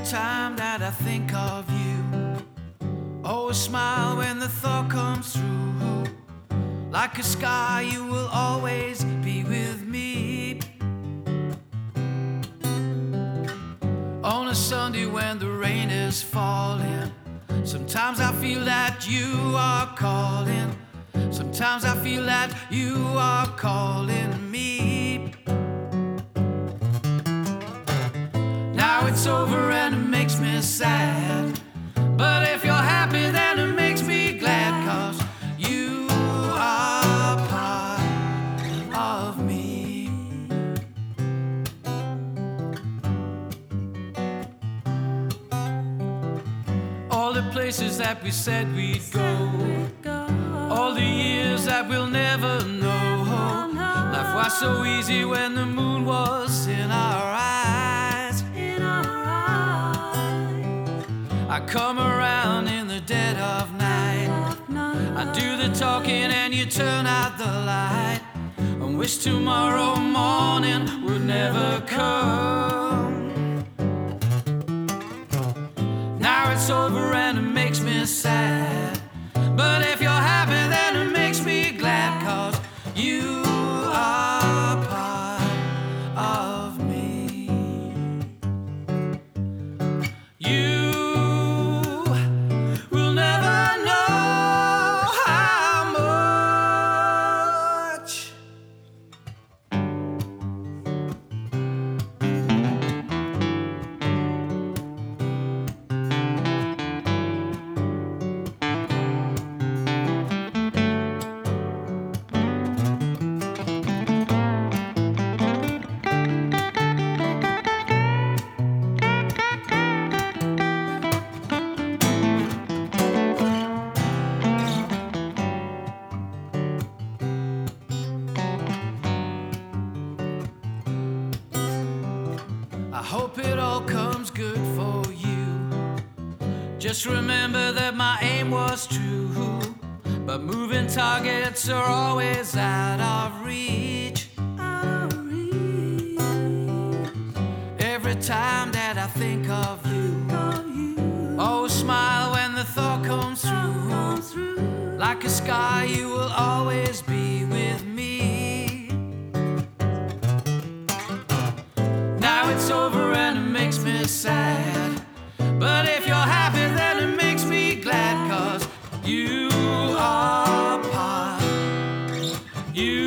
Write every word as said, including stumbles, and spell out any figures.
time that I think of you, always smile when the thought comes through. Like a sky, you will always be with me. On a Sunday when the rain is falling, sometimes I feel that you are calling. Sometimes I feel that you are calling me. Now it's over and it makes me sad, but if you're happy then it makes me glad, 'cause you are part of me. All the places that we said we'd go, all the years that we'll never know. Life was so easy when the moon was in our eyes. I come around in the dead of night, I do the talking and you turn out the light, and wish tomorrow morning would never come. Now it's over and it makes me sad, but if you're happy then it makes me glad, 'cause you are part of me. You will never know how much I hope it all comes good for you. Just remember that my aim was true, but moving targets are always out of reach. Out of reach. Every time that I think of you, always smile when the thought comes through. Like a sky, you will always be with me. Now it's over and it makes me sad, but if you're happy then it makes me glad, 'cause you are part, you